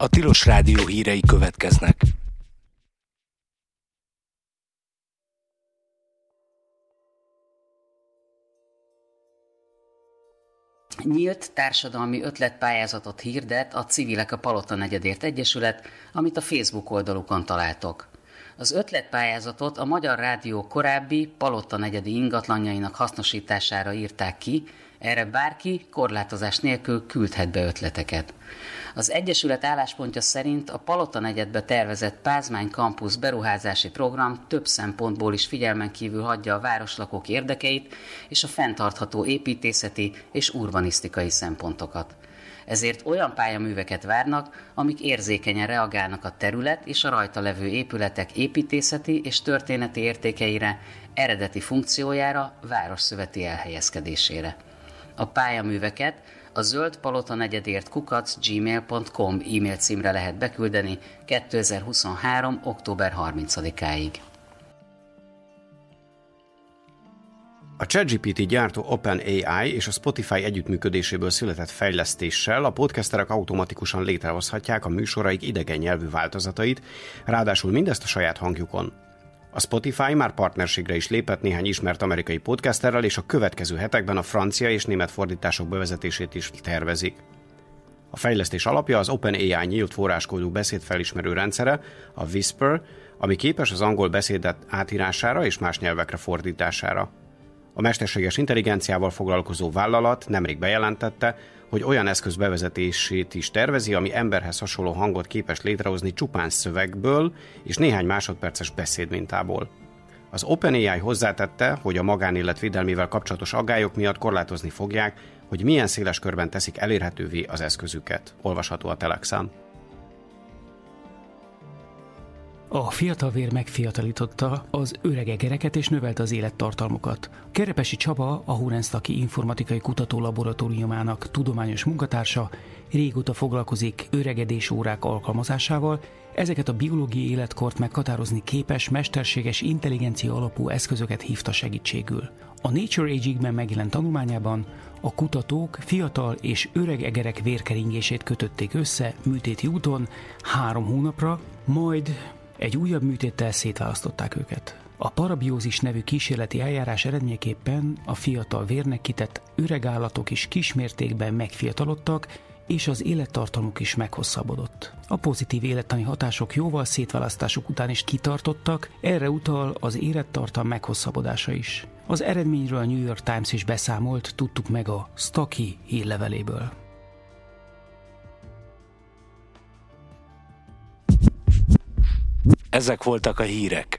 A Tilos Rádió hírei következnek. Nyílt társadalmi ötletpályázatot hirdet a Civilek a Palota negyedért Egyesület, amit a Facebook oldalukon találtok. Az ötletpályázatot a Magyar Rádió korábbi Palota negyedi ingatlanjainak hasznosítására írták ki, erre bárki korlátozás nélkül küldhet be ötleteket. Az Egyesület álláspontja szerint a Palota negyedbe tervezett Pázmány Campus beruházási program több szempontból is figyelmen kívül hagyja a városlakók érdekeit és a fenntartható építészeti és urbanisztikai szempontokat. Ezért olyan pályaműveket várnak, amik érzékenyen reagálnak a terület és a rajta levő épületek építészeti és történeti értékeire, eredeti funkciójára, városszöveti elhelyezkedésére. A pályaműveket a zöldpalotanegyedért@gmail.com e-mail címre lehet beküldeni 2023. október 30-áig. A ChatGPT gyártó OpenAI és a Spotify együttműködéséből született fejlesztéssel a podcasterek automatikusan létrehozhatják a műsoraik idegen nyelvű változatait, ráadásul mindezt a saját hangjukon. A Spotify már partnerségre is lépett néhány ismert amerikai podcasterrel, és a következő hetekben a francia és német fordítások bevezetését is tervezik. A fejlesztés alapja az OpenAI nyílt forráskódú beszédfelismerő rendszere, a Whisper, ami képes az angol beszédet átírására és más nyelvekre fordítására. A mesterséges intelligenciával foglalkozó vállalat nemrég bejelentette, hogy olyan eszköz bevezetését is tervezi, ami emberhez hasonló hangot képes létrehozni csupán szövegből és néhány másodperces beszédmintából. Az OpenAI hozzátette, hogy a magánélet védelmével kapcsolatos aggályok miatt korlátozni fogják, hogy milyen széles körben teszik elérhetővé az eszközüket. Olvasható a Telexán. A fiatal vér megfiatalította az öreg egereket és növelte az élettartalmukat. Kerepesi Csaba, a Hurensztaki Informatikai Kutatólaboratóriumának tudományos munkatársa, régóta foglalkozik öregedés órák alkalmazásával, ezeket a biológiai életkort meghatározni képes, mesterséges intelligencia alapú eszközöket hívta segítségül. A Nature Aging-ben megjelent tanulmányában a kutatók fiatal és öreg egerek vérkeringését kötötték össze műtéti úton 3 hónapra, majd egy újabb műtéttel szétválasztották őket. A parabiózis nevű kísérleti eljárás eredményeképpen a fiatal vérnek kitett öreg állatok is kismértékben megfiatalodtak, és az élettartamuk is meghosszabbodott. A pozitív élettani hatások jóval szétválasztásuk után is kitartottak, erre utal az élettartam meghosszabbodása is. Az eredményről a New York Times is beszámolt, tudtuk meg a Stucky hírleveléből. Ezek voltak a hírek.